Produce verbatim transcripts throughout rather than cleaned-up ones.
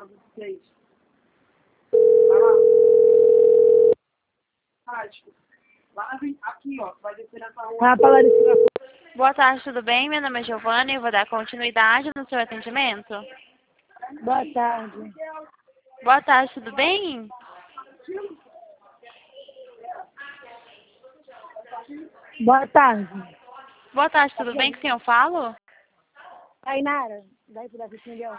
Ah, Larissa. Boa tarde, tudo bem? Meu nome é Giovana e eu vou dar continuidade no seu atendimento. Boa tarde. Boa tarde, tudo bem? Boa tarde. Boa tarde, tudo bem? Com quem eu falo? Tainara, daí para dez milhões.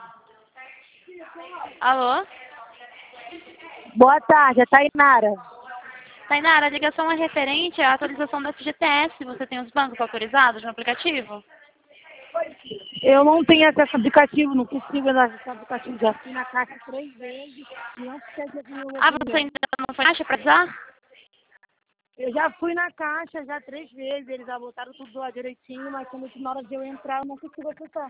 Alô? Boa tarde, é Tainara. Tainara, a ligação é referente à atualização da F G T S. Você tem os bancos autorizados no aplicativo? Eu não tenho acesso ao aplicativo, não consigo acessar o aplicativo. Já fui na caixa três vezes e não sei se eu vou Ah, você ainda não foi na caixa para avisar? Eu já fui na caixa já três vezes, eles já botaram tudo lá direitinho, mas quando na hora de eu entrar eu não consigo acessar.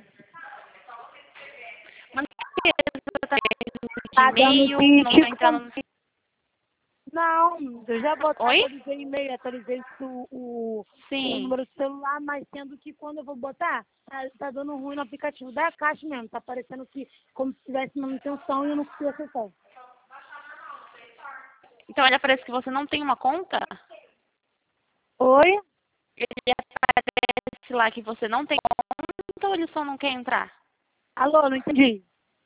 Mas você tá Tá de dando e-mail, de não tá tipo. entrando no... Não, eu já botei, Oi? atualizei e-mail, atualizei o, o, o Sim. número do celular, mas sendo que quando eu vou botar, tá, tá dando ruim no aplicativo da caixa mesmo, tá parecendo que como se tivesse manutenção e eu não consigo acessar. Então ele aparece que você não tem uma conta? Oi? Ele aparece lá que você não tem conta ou ele só não quer entrar? Alô, não entendi.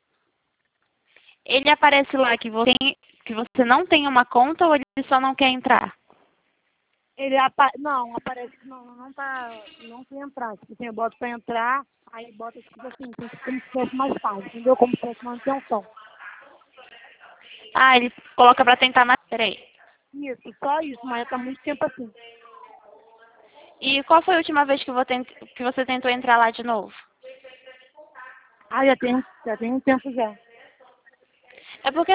Ele aparece lá que você, que você não tem uma conta ou ele só não quer entrar? Ele apa não, aparece que não, não tá, não tem entrar. Tipo assim, eu boto pra entrar, aí bota tipo assim, tem que como se fosse mais fácil, entendeu? Como se fosse manutenção. Ah, ele coloca pra tentar mais. Peraí. Isso, só isso, mas já tá muito tempo assim. E qual foi a última vez que, vou tent... que você tentou entrar lá de novo? Ah, já tem, já tem um tempo já. É porque